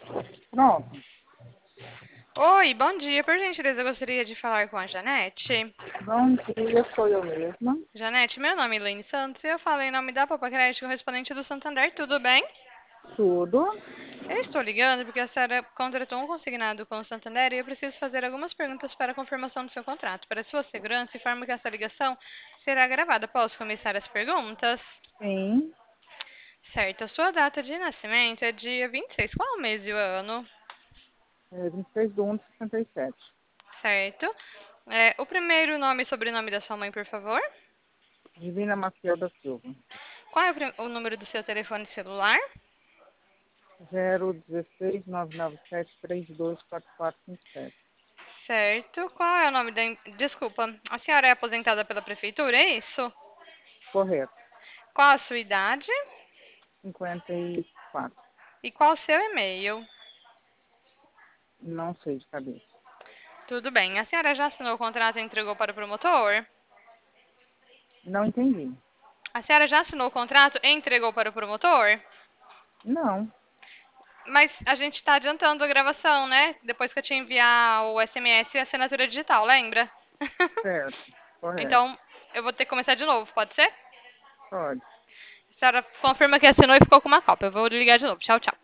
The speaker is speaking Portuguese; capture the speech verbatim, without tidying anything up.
Pronto. Oi, bom dia. Por gentileza, eu gostaria de falar com a Janete. Bom dia, sou eu mesma. Janete, meu nome é Elaine Santos e eu falo em nome da Popa Crédito correspondente do Santander. Tudo bem? Tudo. Eu estou ligando porque a senhora contratou um consignado com o Santander e eu preciso fazer algumas perguntas para a confirmação do seu contrato. Para sua segurança, informo que essa ligação será gravada. Posso começar as perguntas? Sim. Certo. A sua data de nascimento é dia vinte e seis. Qual o mês e o ano? É vinte e seis de um de sessenta e sete. Certo. É, o primeiro nome e sobrenome da sua mãe, por favor? Divina Maciel da Silva. Qual é o, prim- o número do seu telefone celular? zero um seis, nove nove sete, três dois quatro quatro cinco sete. Certo. Qual é o nome da. em- Desculpa, a senhora é aposentada pela prefeitura, é isso? Correto. Qual a sua idade? cinquenta e quatro. E qual o seu e-mail? Não sei de cabeça. Tudo bem. A senhora já assinou o contrato e entregou para o promotor? Não entendi. A senhora já assinou o contrato e entregou para o promotor? Não. Mas a gente está adiantando a gravação, né? Depois que eu te enviar o S M S e a assinatura digital, lembra? Certo. Correto. Então, eu vou ter que começar de novo, pode ser? Pode. A senhora confirma que assinou e ficou com uma cópia. Eu vou ligar de novo. Tchau, tchau.